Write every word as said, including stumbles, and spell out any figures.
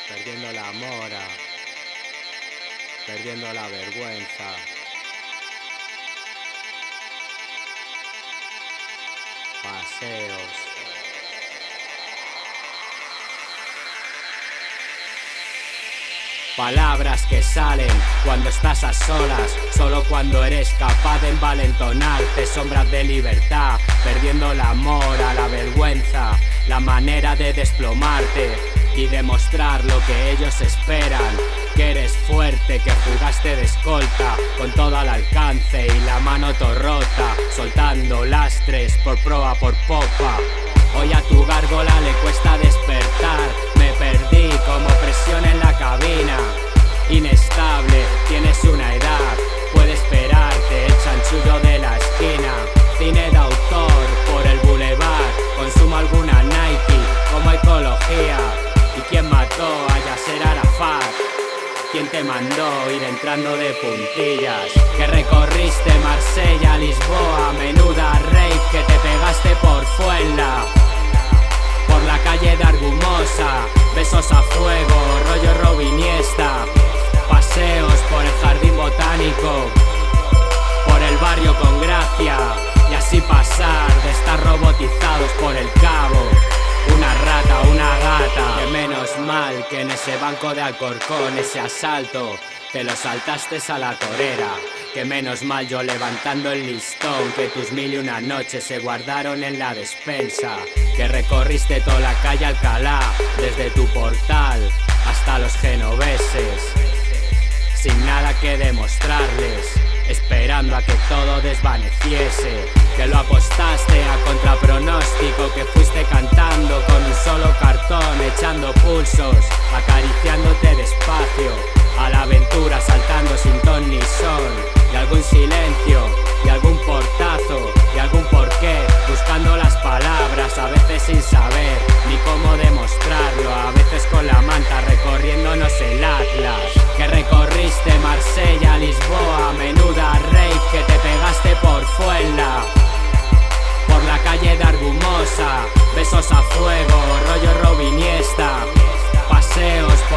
perdiendo la mora, perdiendo la vergüenza. Paseos. Palabras que salen cuando estás a solas, solo cuando eres capaz de envalentonarte. Sombras de libertad, perdiendo la mora, la vergüenza, la manera de desplomarte y demostrar lo que ellos esperan. Que eres fuerte, que jugaste de escolta con todo al alcance y la mano torrota, soltando lastres por proa, por popa. Hoy a tu gárgola le cuesta despertar. Me perdí como presión en la cabina. Inestable, tienes una edad, puede esperarte el chanchullo de la esquina. Cine de autor por el boulevard, consumo alguna Nike como ecología. ¿Y quién mató a Yasser Arafat? ¿Quién te mandó ir entrando de puntillas? Que recorriste Marsella, Lisboa, menuda rave que te pegaste por Fuenla. Por la calle de Argumosa, besos a fuego, rollo Robiniesta. Paseos por el jardín botánico, por el barrio con gracia. Y así pasar de estar robotizados por el cabo. Una rata, una gata. Que menos mal que en ese banco de Alcorcón, ese asalto, te lo saltaste a la torera. Que menos mal yo levantando el listón, que tus mil y una noches se guardaron en la despensa. Que recorriste toda la calle Alcalá, desde tu portal hasta los genoveses, sin nada que demostrarles, esperando a que todo desvaneciese. Que lo apostaste a contrapronóstico, que fuiste cantando con un solo cartón, echando pulsos, acariciándote despacio, a la aventura saltando sin ton ni son. Y algún silencio, y algún portazo, y algún porqué, buscando las palabras, a veces sin saber ni cómo demostrarlo, a veces con la manta recorriéndonos el Atlas. Que recorriste Marsella, Lisboa, menuda rave que te pegaste por Fuenla. Por la calle de Argumosa, besos a fuego, rollo Robiniesta. Paseos